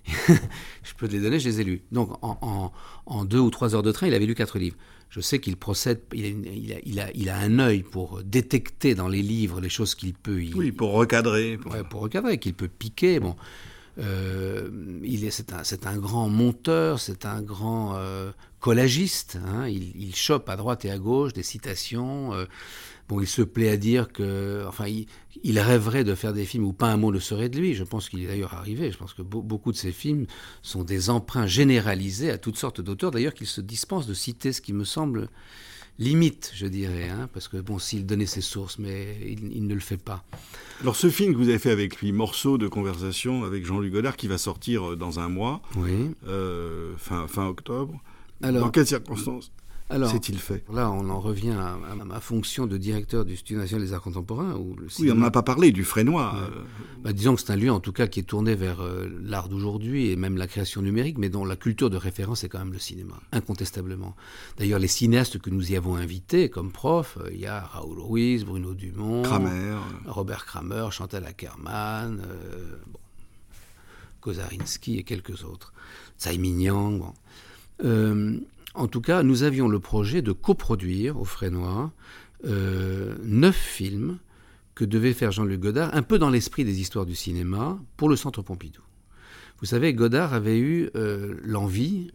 Je peux te les donner, je les ai lus. Donc, en, en, en deux ou trois heures de train, il avait lu quatre livres. Je sais qu'il procède, il a, il a, il a, il a un œil pour détecter dans les livres les choses qu'il peut... Y,
oui, pour recadrer.
Pour, ouais, pour recadrer, qu'il peut piquer. Bon, euh, il est, c'est, un, c'est un grand monteur, c'est un grand euh, collagiste. Hein, il, il chope à droite et à gauche des citations... Euh, Bon, il se plaît à dire que, enfin, il, il rêverait de faire des films où pas un mot ne serait de lui. Je pense qu'il est d'ailleurs arrivé. Je pense que be- beaucoup de ses films sont des emprunts généralisés à toutes sortes d'auteurs. D'ailleurs, qu'il se dispense de citer, ce qui me semble limite, je dirais, hein, parce que bon, s'il donnait ses sources, mais il, il ne le fait pas.
Alors, ce film que vous avez fait avec lui, Morceau de conversation avec Jean-Luc Godard, qui va sortir dans un mois,
oui,
euh, fin, fin octobre.
Alors,
dans quelles circonstances
Alors,
s'est-il fait?
Là, on en revient à, à ma fonction de directeur du Studio National des Arts Contemporains. Où le
cinéma... Oui, on n'a pas parlé du Frénois.
Euh, bah, disons que c'est un lieu, en tout cas, qui est tourné vers euh, l'art d'aujourd'hui et même la création numérique, mais dont la culture de référence est quand même le cinéma, incontestablement. D'ailleurs, les cinéastes que nous y avons invités comme profs, il euh, y a Raoul Ruiz, Bruno Dumont,
Kramer,
Robert Kramer, Chantal Akerman, euh, bon, Kozarinski et quelques autres. Tsai Ming-Yang, bon. Euh, En tout cas, nous avions le projet de coproduire au Frénois euh, neuf films que devait faire Jean-Luc Godard, un peu dans l'esprit des histoires du cinéma, pour le Centre Pompidou. Vous savez, Godard avait eu euh, l'envie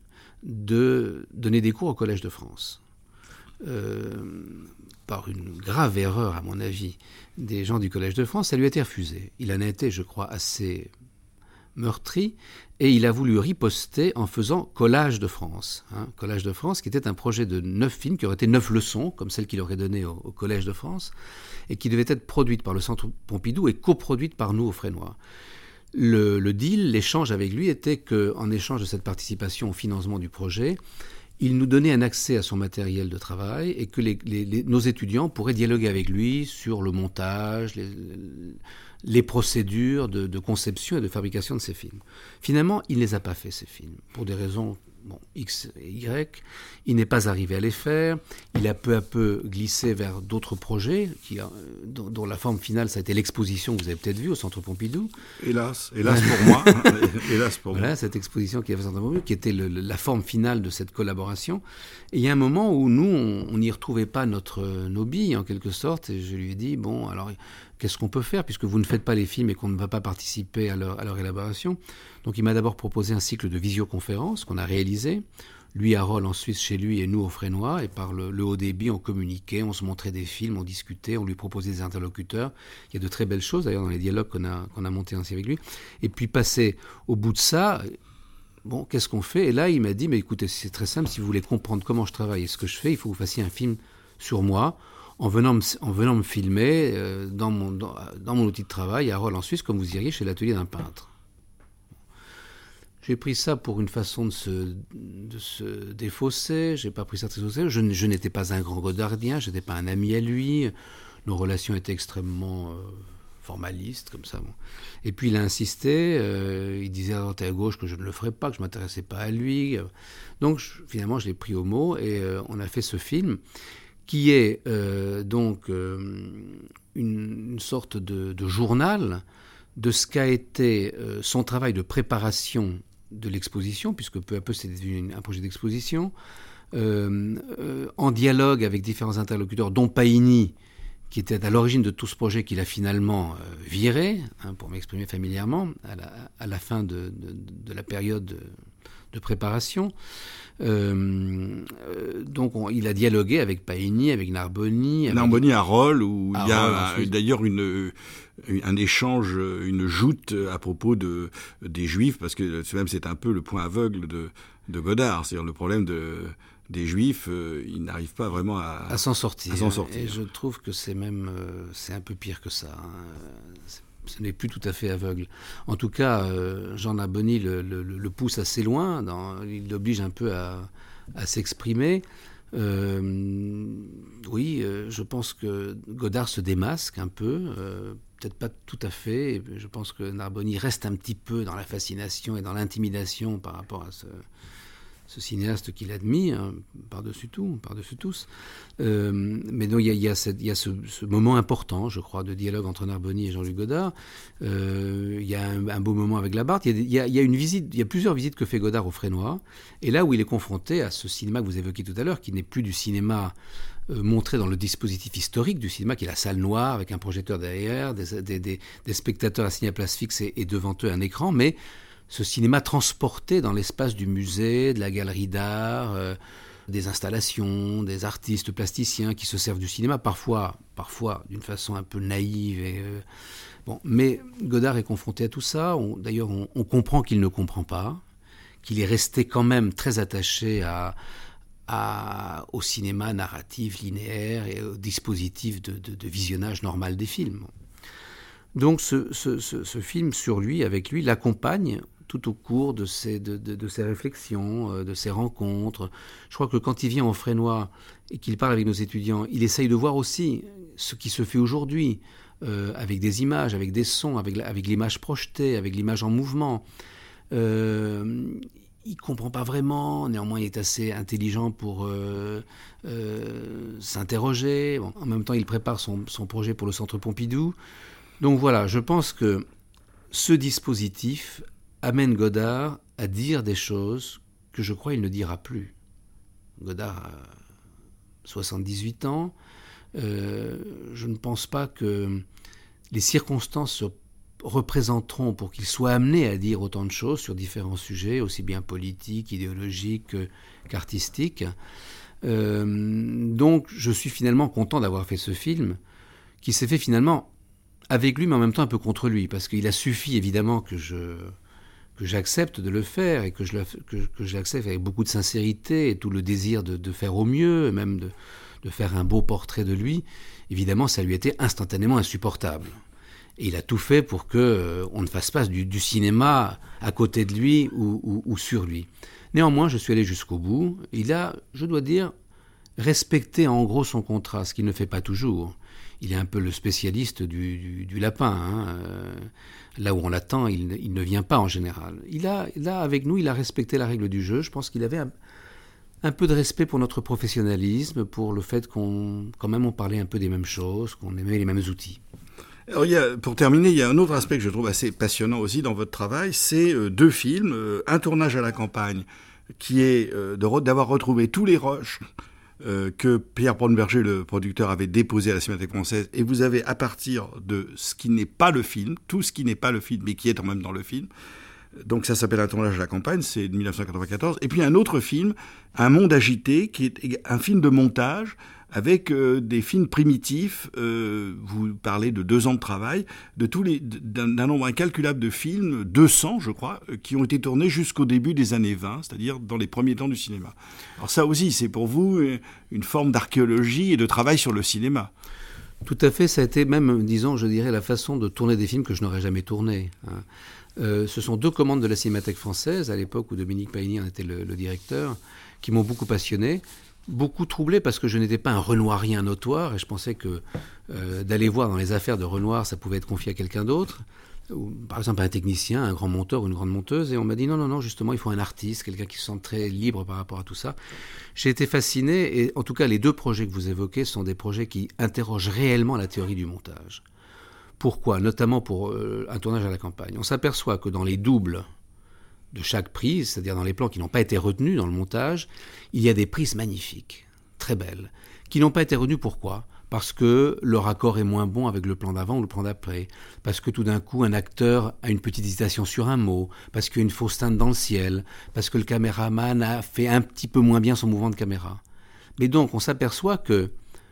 de donner des cours au Collège de France. Euh, par une grave erreur, à mon avis, des gens du Collège de France, ça lui a été refusé. Il en a été, je crois, assez meurtri, et il a voulu riposter en faisant Collage de France. Hein, Collage de France, qui était un projet de neuf films, qui aurait été neuf leçons, comme celles qu'il aurait données au, au Collège de France, et qui devait être produite par le Centre Pompidou et coproduite par nous au Frénois. Le, le deal, l'échange avec lui était qu'en échange de cette participation au financement du projet, il nous donnait un accès à son matériel de travail et que les, les, les, nos étudiants pourraient dialoguer avec lui sur le montage, les, les procédures de, de conception et de fabrication de ces films. Finalement, il ne les a pas fait, ces films, pour des raisons bon, X et Y. Il n'est pas arrivé à les faire. Il a peu à peu glissé vers d'autres projets, qui, dont, dont la forme finale, ça a été l'exposition que vous avez peut-être vue au Centre Pompidou.
Hélas, hélas pour moi. hélas pour
voilà,
moi.
Cette exposition qui avait au Centre Pompidou, qui était le, le, la forme finale de cette collaboration. Et il y a un moment où nous, on n'y retrouvait pas notre, nos billes, en quelque sorte, et je lui ai dit, bon, alors, qu'est-ce qu'on peut faire, puisque vous ne faites pas les films et qu'on ne va pas participer à leur, à leur élaboration. Donc il m'a d'abord proposé un cycle de visioconférences qu'on a réalisé. Lui à Rolle en Suisse chez lui et nous au Frénois. Et par le, le haut débit, on communiquait, on se montrait des films, on discutait, on lui proposait des interlocuteurs. Il y a de très belles choses d'ailleurs dans les dialogues qu'on a, qu'on a montés ainsi avec lui. Et puis passé au bout de ça, bon, qu'est-ce qu'on fait? Et là, il m'a dit, mais écoutez, c'est très simple, si vous voulez comprendre comment je travaille et ce que je fais, il faut que vous fassiez un film sur moi, en venant me, en venant me filmer euh, dans, mon, dans, dans mon outil de travail à Rolle en Suisse, comme vous iriez chez l'atelier d'un peintre. J'ai pris ça pour une façon de se, de se défausser, j'ai pas pris ça très au sérieux. Je, je n'étais pas un grand godardien, je n'étais pas un ami à lui, nos relations étaient extrêmement euh, formalistes, comme ça. Bon. Et puis il a insisté, euh, il disait à droite et à gauche que je ne le ferais pas, que je ne m'intéressais pas à lui. Donc je, finalement je l'ai pris au mot et euh, on a fait ce film qui est euh, donc euh, une, une sorte de, de journal de ce qu'a été euh, son travail de préparation de l'exposition, puisque peu à peu c'est devenu un projet d'exposition, euh, euh, en dialogue avec différents interlocuteurs, dont Paini, qui était à l'origine de tout ce projet qu'il a finalement euh, viré, hein, pour m'exprimer familièrement, à la, à la fin de, de, de la période de, de préparation. Euh, euh, donc on, il a dialogué avec Paini, avec Narboni. Avec...
Narboni à Rolle, où
à
il y a
Rolle,
un, d'ailleurs une, un échange, une joute à propos de, des Juifs, parce que même c'est un peu le point aveugle de, de Godard, c'est-à-dire le problème de, des Juifs, euh, ils n'arrivent pas vraiment à,
à s'en sortir.
À s'en sortir.
Et je trouve que c'est même euh, c'est un peu pire que ça. Hein. Ce n'est plus tout à fait aveugle. En tout cas, euh, Jean Narboni le, le, le pousse assez loin, dans, il l'oblige un peu à, à s'exprimer. Euh, oui, euh, je pense que Godard se démasque un peu, euh, peut-être pas tout à fait. Je pense que Narboni reste un petit peu dans la fascination et dans l'intimidation par rapport à ce... ce cinéaste qu'il admit, hein, par-dessus tout, par-dessus tous. Euh, mais donc il y a, y a, cette, y a ce, ce moment important, je crois, de dialogue entre Narboni et Jean-Luc Godard. Euh, il y a un, un beau moment avec Labarthe. Il y a, y a une visite, il y a plusieurs visites que fait Godard au Frénois. Et là où il est confronté à ce cinéma que vous évoquiez tout à l'heure, qui n'est plus du cinéma euh, montré dans le dispositif historique du cinéma, qui est la salle noire avec un projecteur derrière, des, des, des, des spectateurs assignés à place fixe et, et devant eux un écran, mais ce cinéma transporté dans l'espace du musée, de la galerie d'art, euh, des installations, des artistes plasticiens qui se servent du cinéma, parfois, parfois d'une façon un peu naïve. Et, euh, bon, mais Godard est confronté à tout ça. On, d'ailleurs, on, on comprend qu'il ne comprend pas, qu'il est resté quand même très attaché à, à, au cinéma narratif, linéaire et au dispositif de, de, de visionnage normal des films. Donc ce, ce, ce, ce film sur lui, avec lui, l'accompagne tout au cours de ses, de, de, de ses réflexions, de ses rencontres. Je crois que quand il vient au Frénois et qu'il parle avec nos étudiants, il essaye de voir aussi ce qui se fait aujourd'hui, euh, avec des images, avec des sons, avec, la, avec l'image projetée, avec l'image en mouvement. Euh, il ne comprend pas vraiment, néanmoins il est assez intelligent pour euh, euh, s'interroger. Bon, en même temps, il prépare son, son projet pour le Centre Pompidou. Donc voilà, je pense que ce dispositif amène Godard à dire des choses que je crois il ne dira plus. Godard a soixante-dix-huit ans. Euh, je ne pense pas que les circonstances se représenteront pour qu'il soit amené à dire autant de choses sur différents sujets, aussi bien politiques, idéologiques qu'artistiques. Euh, donc je suis finalement content d'avoir fait ce film, qui s'est fait finalement avec lui, mais en même temps un peu contre lui, parce qu'il a suffi évidemment que je, que j'accepte de le faire et que je, le, que, que je l'accepte avec beaucoup de sincérité et tout le désir de, de faire au mieux, même de, de faire un beau portrait de lui, évidemment, ça lui était instantanément insupportable. Et il a tout fait pour qu'on euh, ne fasse pas du, du cinéma à côté de lui ou, ou, ou sur lui. Néanmoins, je suis allé jusqu'au bout. Il a, je dois dire, respecté en gros son contrat, ce qu'il ne fait pas toujours. Il est un peu le spécialiste du, du, du lapin. Hein. Euh, là où on l'attend, il, il ne vient pas en général. Il a, là, avec nous, il a respecté la règle du jeu. Je pense qu'il avait un, un peu de respect pour notre professionnalisme, pour le fait qu'on, quand même, on parlait un peu des mêmes choses, qu'on aimait les mêmes outils.
Alors, il y a, pour terminer, il y a un autre aspect que je trouve assez passionnant aussi dans votre travail, c'est euh, deux films, euh, Un tournage à la campagne, qui est euh, de, d'avoir retrouvé tous les rushs euh, que Pierre Braunberger, le producteur, avait déposés à la Cinémathèque française, et vous avez, à partir de ce qui n'est pas le film, tout ce qui n'est pas le film, mais qui est quand même dans le film, donc ça s'appelle Un tournage à la campagne, c'est de dix-neuf cent quatre-vingt-quatorze, et puis un autre film, Un monde agité, qui est un film de montage, avec euh, des films primitifs, euh, vous parlez de deux ans de travail, de tous les, d'un, d'un nombre incalculable de films, deux cents je crois, euh, qui ont été tournés jusqu'au début des années vingt, c'est-à-dire dans les premiers temps du cinéma. Alors ça aussi, c'est pour vous une forme d'archéologie et de travail sur le cinéma.
Tout à fait, ça a été même, disons, je dirais, la façon de tourner des films que je n'aurais jamais tournés. Hein. Euh, ce sont deux commandes de la Cinémathèque française, à l'époque où Dominique Paigny en était le, le directeur, qui m'ont beaucoup passionné. Beaucoup troublé parce que je n'étais pas un renoirien notoire et je pensais que euh, d'aller voir dans les affaires de Renoir, ça pouvait être confié à quelqu'un d'autre, ou, par exemple un technicien, un grand monteur ou une grande monteuse, et on m'a dit non, non, non, justement, il faut un artiste, quelqu'un qui se sente très libre par rapport à tout ça. J'ai été fasciné et en tout cas, les deux projets que vous évoquez sont des projets qui interrogent réellement la théorie du montage. Pourquoi ? Notamment pour euh, Un tournage à la campagne. On s'aperçoit que dans les doubles de chaque prise, c'est-à-dire dans les plans qui n'ont pas été retenus dans le montage, il y a des prises magnifiques, très belles, qui n'ont pas été retenues. Pourquoi ? Parce que le raccord est moins bon avec le plan d'avant ou le plan d'après, parce que tout d'un coup un acteur a une petite hésitation sur un mot, parce qu'il y a une fausse teinte dans le ciel, parce que le caméraman a fait un petit peu moins bien son mouvement de caméra. Mais donc on s'aperçoit que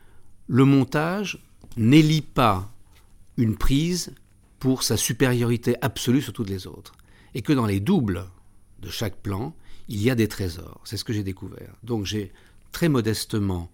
le montage n'élit pas une prise pour sa supériorité absolue sur toutes les autres. Et que dans les doubles de chaque plan, il y a des trésors. C'est ce que j'ai découvert. Donc j'ai très modestement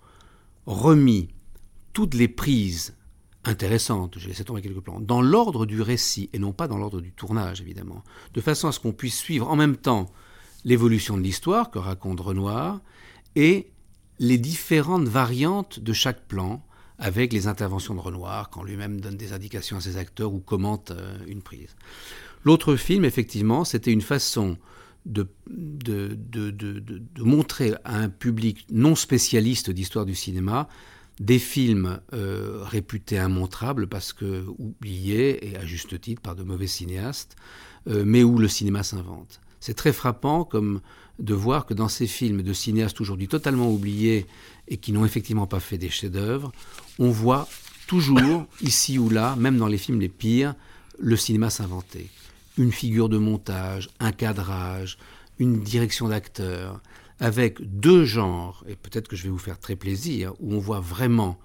remis toutes les prises intéressantes, j'ai laissé tomber quelques plans, dans l'ordre du récit et non pas dans l'ordre du tournage, évidemment, de façon à ce qu'on puisse suivre en même temps l'évolution de l'histoire que raconte Renoir et les différentes variantes de chaque plan avec les interventions de Renoir quand lui-même donne des indications à ses acteurs ou commente euh, une prise. L'autre film, effectivement, c'était une façon de, de, de, de, de, de montrer à un public non spécialiste d'histoire du cinéma des films euh, réputés immontrables parce que oubliés, et à juste titre, par de mauvais cinéastes, euh, mais où le cinéma s'invente. C'est très frappant comme de voir que dans ces films de cinéastes aujourd'hui totalement oubliés et qui n'ont effectivement pas fait des chefs-d'œuvre, on voit toujours, ici ou là, même dans les films les pires, le cinéma s'inventer. Une figure de montage, un cadrage, une direction d'acteur, avec deux genres, et peut-être que je vais vous faire très plaisir, où on voit vraiment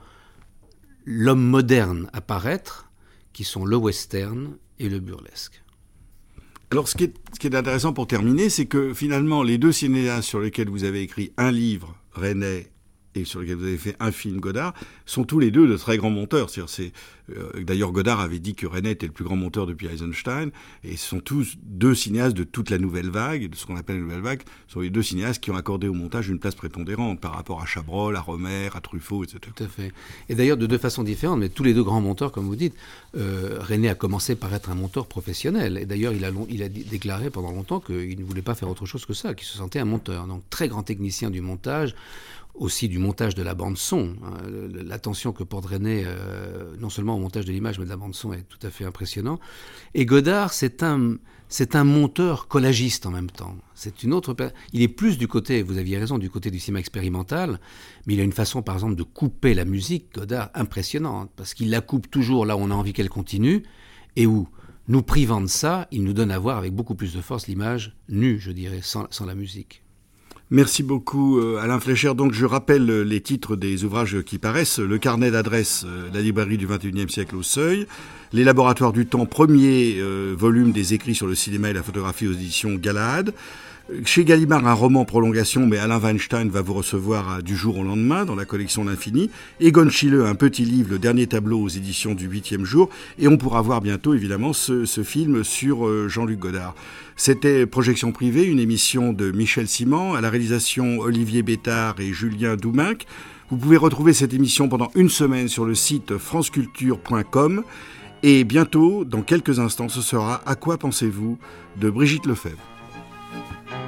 l'homme moderne apparaître, qui sont le western et le burlesque.
Alors, ce qui est, ce qui est intéressant pour terminer, c'est que finalement, les deux cinéastes sur lesquels vous avez écrit un livre, Resnais, et sur lequel vous avez fait un film, Godard, sont tous les deux de très grands monteurs. C'est-à-dire, c'est, euh, d'ailleurs, Godard avait dit que Resnais était le plus grand monteur depuis Eisenstein, et ce sont tous deux cinéastes de toute la nouvelle vague, de ce qu'on appelle la nouvelle vague, ce sont les deux cinéastes qui ont accordé au montage une place prépondérante par rapport à Chabrol, à Romer, à Truffaut, et cetera.
Tout à fait. Et d'ailleurs, de deux façons différentes, mais tous les deux grands monteurs, comme vous dites, euh, Resnais a commencé par être un monteur professionnel, et d'ailleurs, il a, long, il a déclaré pendant longtemps qu'il ne voulait pas faire autre chose que ça, qu'il se sentait un monteur. Donc, très grand technicien du montage, aussi du montage de la bande-son. L'attention que porte Resnais, euh, non seulement au montage de l'image, mais de la bande-son, est tout à fait impressionnant. Et Godard, c'est un, c'est un monteur collagiste en même temps. C'est une autre... Il est plus du côté, vous aviez raison, du côté du cinéma expérimental, mais il a une façon, par exemple, de couper la musique, Godard, impressionnante, parce qu'il la coupe toujours là où on a envie qu'elle continue, et où, nous privant de ça, il nous donne à voir avec beaucoup plus de force l'image nue, je dirais, sans, sans la musique.
Merci beaucoup Alain Fleischer. Donc je rappelle les titres des ouvrages qui paraissent. Le carnet d'adresses, la librairie du vingt et unième siècle au Seuil. Les laboratoires du temps, premier euh, volume des écrits sur le cinéma et la photographie aux éditions Galahad. Chez Gallimard, un roman prolongation, mais Alain Weinstein va vous recevoir du jour au lendemain dans la collection L'Infini. Egon Schiele, un petit livre, le dernier tableau aux éditions du huitième jour. Et on pourra voir bientôt, évidemment, ce, ce film sur Jean-Luc Godard. C'était Projection privée, une émission de Michel Simon, à la réalisation Olivier Bétard et Julien Douminc. Vous pouvez retrouver cette émission pendant une semaine sur le site franceculture point com. Et bientôt, dans quelques instants, ce sera « À quoi pensez-vous » de Brigitte Lefebvre.